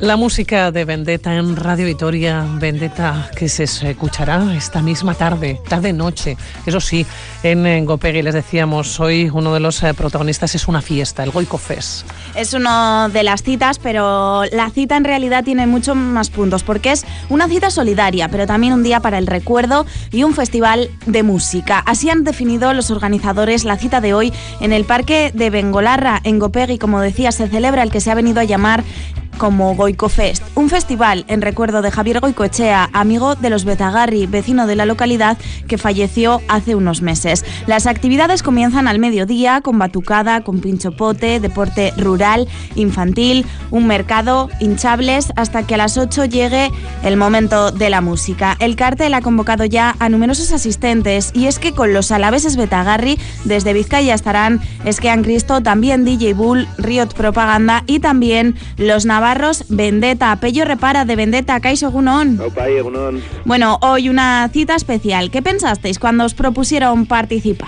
La música de Vendetta en Radio Vitoria, Vendetta que se escuchará esta misma tarde-noche, eso sí, en Gopegui. Les decíamos, hoy uno de los protagonistas es una fiesta, el Goiko Fest. Es una de las citas, pero la cita en realidad tiene muchos más puntos, porque es una cita solidaria, pero también un día para el recuerdo y un festival de música. Así han definido los organizadores la cita de hoy en el Parque de Bengolarra, en Gopegui. Como decía, se celebra el que se ha venido a llamar como Goiko Fest, un festival en recuerdo de Javier Goikoetxea, amigo de los Betagarri, vecino de la localidad que falleció hace unos meses. Las actividades comienzan al mediodía con batucada, con pinchopote, deporte rural, infantil, un mercado, hinchables, hasta que a las 8 llegue el momento de la música. El cartel ha convocado ya a numerosos asistentes, y es que con los alaveses Betagarri desde Vizcaya estarán Eskean Cristo, también DJ Bull, Riot Propaganda y también los navarros Vendetta. Pello Repara de Vendetta, kaixo egunon. Opai, egunon. Bueno, hoy una cita especial. ¿Qué pensasteis cuando os propusieron participar?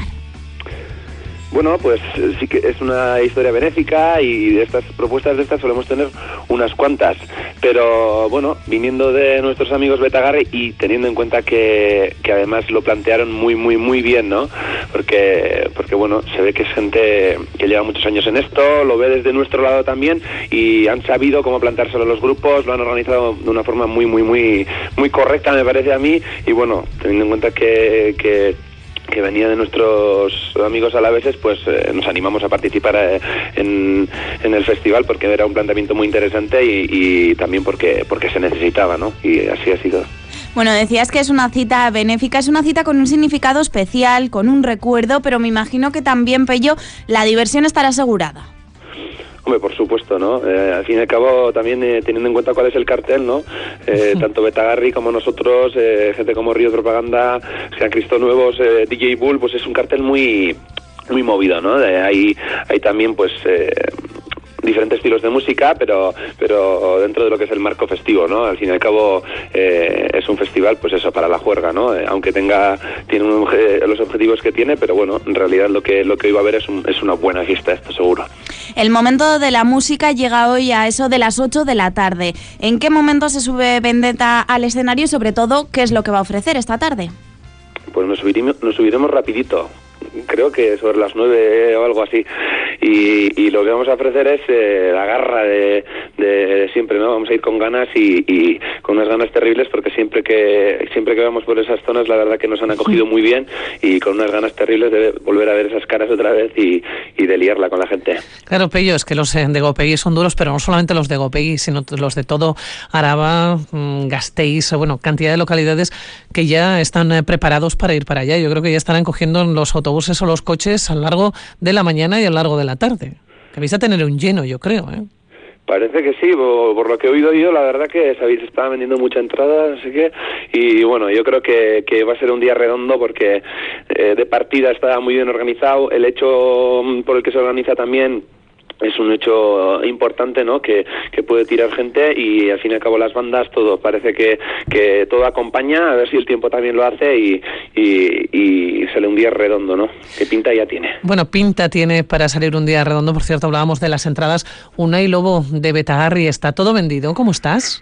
Bueno, pues sí que es una historia benéfica, y de estas propuestas de estas solemos tener unas cuantas, pero bueno, viniendo de nuestros amigos Betagarri y teniendo en cuenta que además lo plantearon muy bien, ¿no? Porque bueno, se ve que es gente que lleva muchos años en esto, lo ve desde nuestro lado también, y han sabido cómo planteárselo a los grupos, lo han organizado de una forma muy correcta, me parece a mí, y bueno, teniendo en cuenta que venía de nuestros amigos alaveses, pues nos animamos a participar en el festival, porque era un planteamiento muy interesante y también porque se necesitaba, ¿no? Y así ha sido. Bueno, decías que es una cita benéfica, es una cita con un significado especial, con un recuerdo, pero me imagino que también, Pello, la diversión estará asegurada. Hombre, por supuesto, ¿no? Al fin y al cabo, también teniendo en cuenta cuál es el cartel, ¿no? Tanto Betagarri como nosotros, gente como Río Propaganda, Sean Cristo Nuevos, DJ Bull, pues es un cartel muy movido, ¿no? Hay también, pues diferentes estilos de música, pero dentro de lo que es el marco festivo, ¿no? Al fin y al cabo es un festival, pues eso, para la juerga, ¿no? Aunque tiene los objetivos que tiene, pero bueno, en realidad lo que hoy va a haber es una buena fiesta, esto seguro. El momento de la música llega hoy a eso de las 8 de la tarde. ¿En qué momento se sube Vendetta al escenario y, sobre todo, qué es lo que va a ofrecer esta tarde? Pues nos subiremos rapidito. Creo que sobre las 9 o algo así, y lo que vamos a ofrecer es la garra de siempre, ¿no? Vamos a ir con ganas y con unas ganas terribles, porque siempre que vamos por esas zonas, la verdad que nos han acogido muy bien, y con unas ganas terribles de volver a ver esas caras otra vez y de liarla con la gente. Claro, Pello, es que los de Gopegui son duros, pero no solamente los de Gopegui, sino los de todo Araba, Gasteiz, bueno, cantidad de localidades que ya están preparados para ir para allá. Yo creo que ya estarán cogiendo los autobuses o los coches a lo largo de la mañana y a lo largo de la tarde. Que vais a tener un lleno, yo creo, ¿eh? Parece que sí, por lo que he oído yo, la verdad que se estaba vendiendo mucha entrada, así que, y bueno, yo creo que va a ser un día redondo, porque de partida está muy bien organizado, el hecho por el que se organiza también es un hecho importante, ¿no? Que puede tirar gente, y al fin y al cabo las bandas, todo parece que todo acompaña, a ver si el tiempo también lo hace, y sale un día redondo, ¿no? Que pinta ya tiene. Bueno, pinta tiene para salir un día redondo. Por cierto, hablábamos de las entradas. Unai Lobo de Betagarri, ¿está todo vendido? ¿Cómo estás?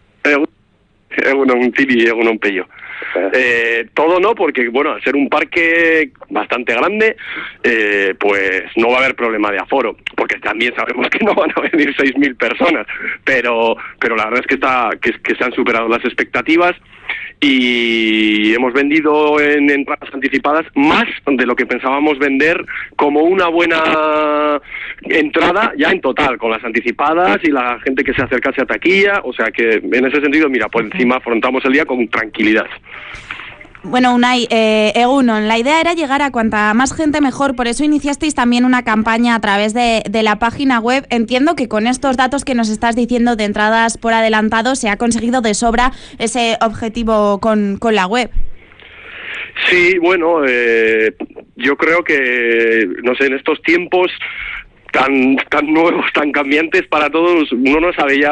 Un tiri, un pello. Todo no, porque bueno, al ser un parque bastante grande, pues no va a haber problema de aforo, porque también sabemos que no van a venir 6.000 personas, pero la verdad es que se han superado las expectativas, y hemos vendido en entradas anticipadas más de lo que pensábamos vender como una buena entrada ya en total, con las anticipadas y la gente que se acercase a taquilla, o sea que en ese sentido, mira, por encima afrontamos el día con tranquilidad. Bueno, Unai, Egunon, la idea era llegar a cuanta más gente mejor, por eso iniciasteis también una campaña a través de la página web. Entiendo que con estos datos que nos estás diciendo de entradas por adelantado se ha conseguido de sobra ese objetivo con la web. Sí, bueno, yo creo que, no sé, en estos tiempos tan nuevos, tan cambiantes para todos, uno no sabe ya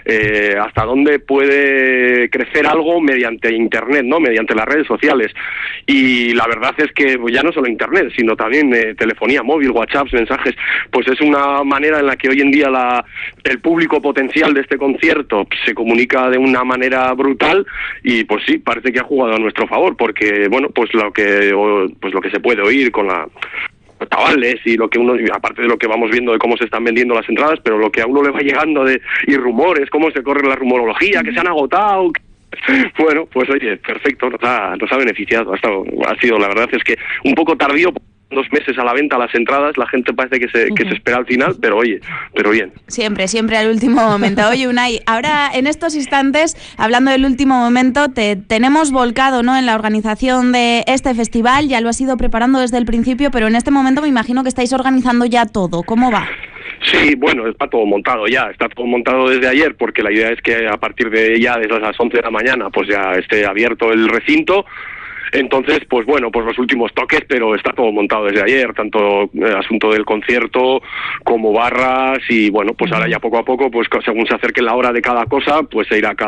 hasta dónde puede crecer algo mediante Internet, ¿no? Mediante las redes sociales. Y la verdad es que ya no solo Internet, sino también telefonía móvil, WhatsApp, mensajes, pues es una manera en la que hoy en día el público potencial de este concierto se comunica de una manera brutal y pues sí, parece que ha jugado a nuestro favor, porque bueno, pues lo que se puede oír con los chavales y lo que uno, aparte de lo que vamos viendo de cómo se están vendiendo las entradas, pero lo que a uno le va llegando y rumores, cómo se corre la rumorología, que se han agotado. Bueno, pues oye, perfecto, nos ha beneficiado. Ha sido, la verdad es que un poco tardío, 2 meses a la venta las entradas, la gente parece que se espera al final, pero oye, pero bien. Siempre al último momento. Oye, Unai, ahora en estos instantes, hablando del último momento, te tenemos volcado, ¿no?, en la organización de este festival, ya lo has ido preparando desde el principio, pero en este momento me imagino que estáis organizando ya todo. ¿Cómo va? Sí, bueno, está todo montado desde ayer, porque la idea es que a partir de desde las 11 de la mañana, pues ya esté abierto el recinto. Entonces, pues bueno, pues los últimos toques, pero está todo montado desde ayer, tanto el asunto del concierto como barras y bueno, pues ahora ya poco a poco, pues según se acerque la hora de cada cosa, pues se irá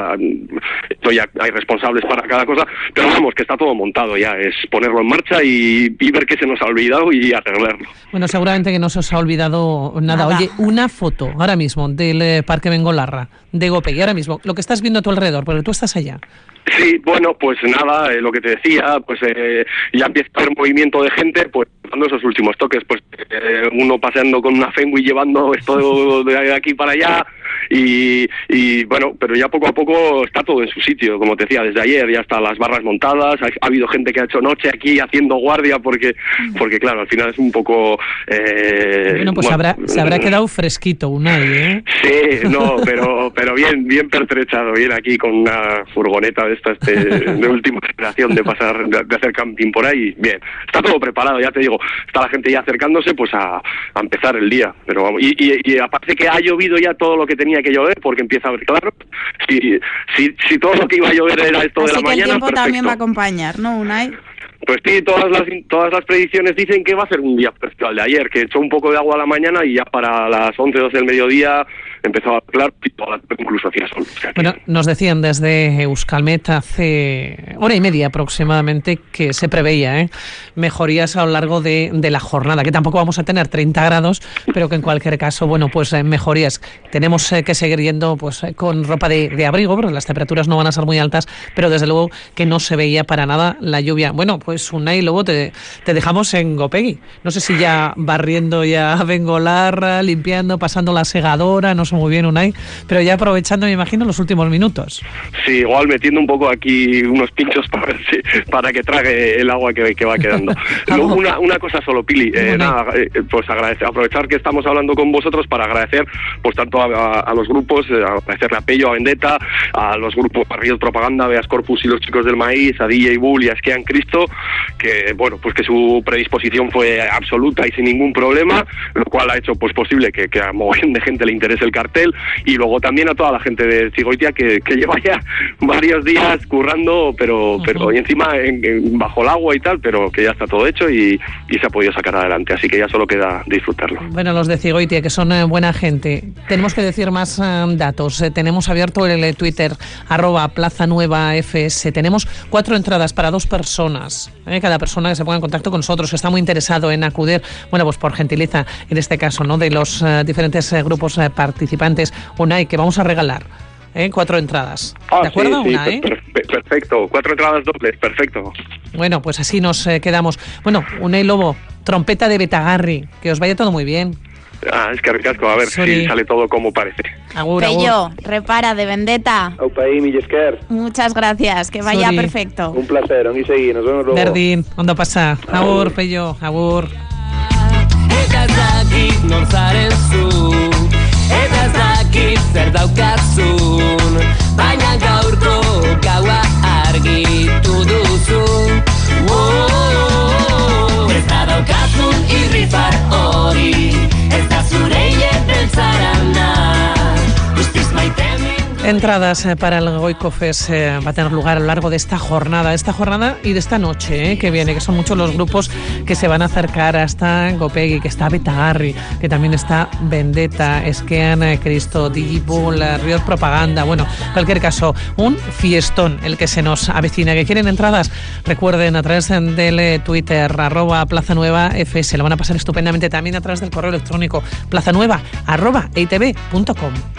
hay responsables para cada cosa, pero vamos, que está todo montado ya, es ponerlo en marcha y ver qué se nos ha olvidado y arreglarlo. Bueno, seguramente que no se os ha olvidado nada. Oye, una foto ahora mismo del Parque Bengolarra, de Gopegui, ahora mismo, lo que estás viendo a tu alrededor, porque tú estás allá. Sí, bueno, pues nada, lo que te decía, pues ya empieza a haber movimiento de gente, pues dando esos últimos toques, pues uno paseando con una Fenway llevando esto de aquí para allá y bueno, pero ya poco a poco está todo en su sitio, como te decía, desde ayer ya están las barras montadas, ha habido gente que ha hecho noche aquí haciendo guardia porque claro, al final es un poco... bueno, pues se habrá quedado fresquito Unai, ¿eh? Sí, no, pero bien pertrechado, bien aquí con una furgoneta de estas de última generación de hacer camping por ahí, bien, está todo preparado, ya te digo, está la gente ya acercándose pues a empezar el día, pero vamos, y aparte que ha llovido ya todo lo que tenía que llover, porque empieza a ver claro, si todo lo que iba a llover era esto de la mañana, así que el tiempo perfecto. También va a acompañar, ¿no, Unai? Pues sí, todas las predicciones dicen que va a ser un día parecido al de ayer, que echó un poco de agua a la mañana y ya para las 11, 12 del mediodía empezó a aclarar y toda la tarde incluso hacía sol. O sea que... Bueno, nos decían desde Euskalmet hace hora y media aproximadamente que se preveía mejorías a lo largo de la jornada, que tampoco vamos a tener 30 grados, pero que en cualquier caso, bueno, pues mejorías. Tenemos que seguir yendo pues con ropa de abrigo, porque las temperaturas no van a ser muy altas, pero desde luego que no se veía para nada la lluvia. Bueno, pues Unai, luego te dejamos en Gopegui. No sé si ya barriendo ya Bengolarra, limpiando, pasando la segadora, no sé muy bien, Unai, pero ya aprovechando, me imagino, los últimos minutos. Sí, igual metiendo un poco aquí unos pinchos para que trague el agua que va quedando. Luego, una cosa solo, Pili, pues aprovechar que estamos hablando con vosotros para agradecer pues tanto a los grupos, agradecerle a Pello, a Vendetta, a los grupos Barrios Propaganda, Beas Corpus y los Chicos del Maíz, a DJ Bull y a Esquean Cristo, que bueno, pues que su predisposición fue absoluta y sin ningún problema, lo cual ha hecho pues posible que a mogollón de gente le interese el cartel, y luego también a toda la gente de Zigoitia que lleva ya varios días currando, pero y encima bajo el agua y tal, pero que ya está todo hecho y se ha podido sacar adelante, así que ya solo queda disfrutarlo. Bueno, los de Zigoitia, que son buena gente. Tenemos que decir más datos. Tenemos abierto el Twitter @plazanuevafs. Tenemos 4 entradas para 2 personas. Cada persona que se ponga en contacto con nosotros, que está muy interesado en acudir, bueno, pues por gentileza, en este caso, ¿no?, de los diferentes grupos participantes, Unai, que vamos a regalar 4 entradas. ¿De acuerdo, sí, Unai? Perfecto, 4 entradas dobles, perfecto. Bueno, pues así nos quedamos. Bueno, Unai Lobo, trompeta de Betagarri, que os vaya todo muy bien. Es que ricasco, a ver si sale todo como parece. Agur, Pello, repara de Vendetta. Aupaí, Millesker. Muchas gracias, que vaya perfecto. Un placer, ongi segi, nos vemos luego. Berdin, ondo pasa. Agur, Pello, agur. Eta ez dakit nor zaren zu, eta ez dakit zer daukazun, baina gaurko gaua argitu duzu. Ez da daukazun irrifar hori, ez da zure hilet beltzarana, guztiz maite mindu. Entradas para el Goiko Fest va a tener lugar a lo largo de esta jornada y de esta noche que viene, que son muchos los grupos que se van a acercar hasta Gopegui, que está Betagarri, que también está Vendetta, Esquean, Cristo, Digipool, Riot Propaganda. Bueno, en cualquier caso, un fiestón el que se nos avecina. ¿Que quieren entradas? Recuerden, a través del Twitter, @plazanuevafs, lo van a pasar estupendamente, también a través del correo electrónico plazanueva@eitv.com.